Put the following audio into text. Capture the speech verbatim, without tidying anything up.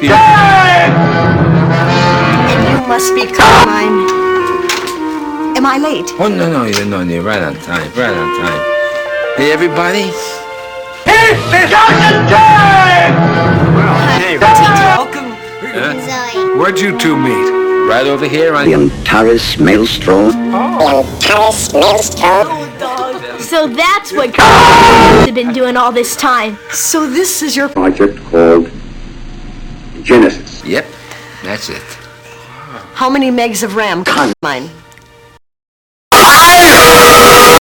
time! And you must be Carmine. Am I late? Oh, no, no, you're, no, you're right on time, right on time. Hey, everybody. It's discussion time! Well, hey, Welcome. Huh? Where'd you two meet? Right over here on... The Antares Maelstrom. Antares Maelstrom. So that's what have been doing all this time. So this is your Project called Genesis. Yep, that's it. How many megs of RAM, Carmine?